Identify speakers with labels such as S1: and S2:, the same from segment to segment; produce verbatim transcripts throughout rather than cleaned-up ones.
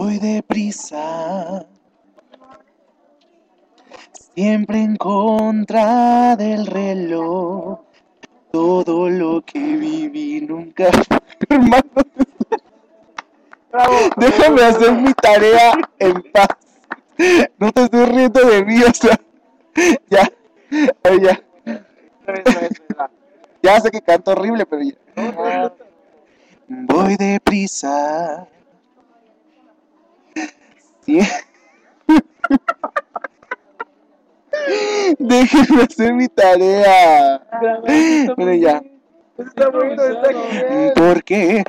S1: Voy deprisa, siempre en contra del reloj. Todo lo que viví nunca. Hermano,
S2: Bravo.
S1: déjame hacer mi tarea en paz. No te estoy riendo de mí, o sea. Ya, ay, ya. Ya sé que canto horrible, pero ya. Voy deprisa. Sí. Déjenme hacer mi tarea. Bueno, ya.
S2: Está bueno, está genial.
S1: ¿Por qué?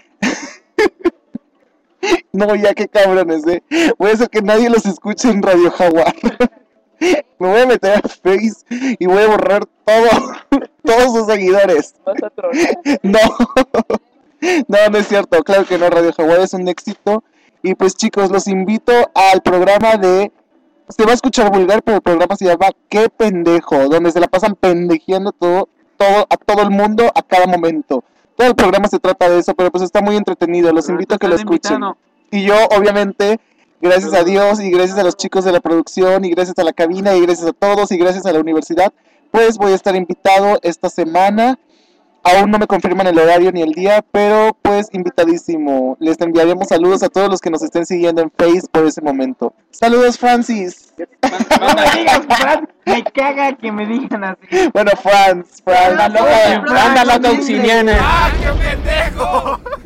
S1: No, ya qué cabrones, eh. Voy a hacer que nadie los escuche en Radio Jaguar. Me voy a meter a Face y voy a borrar todo, todos sus seguidores.
S2: Vas a tronar.
S1: No, no, no es cierto. Claro que no, Radio Jaguar es un éxito. Y pues chicos, los invito al programa de... Se va a escuchar vulgar, pero el programa se llama Qué Pendejo, donde se la pasan pendejeando todo, todo, a todo el mundo a cada momento. Todo el programa se trata de eso, pero pues está muy entretenido. Los
S3: Pero
S1: invito a
S3: te
S1: que lo
S3: estás
S1: escuchen.
S3: invitando.
S1: Y yo, obviamente, gracias a Dios y gracias a los chicos de la producción y gracias a la cabina y gracias a todos y gracias a la universidad, pues voy a estar invitado esta semana. Aún no me confirman el horario ni el día, pero pues invitadísimo. Les enviaremos saludos a todos los que nos estén siguiendo en Face por ese momento. Saludos, Francis.
S3: No me digas, Fran, me caga que me digan así.
S1: Bueno, Franz, Franz.
S3: Anda loca, anda loca auxiliana.
S4: ¡Ah, qué pendejo!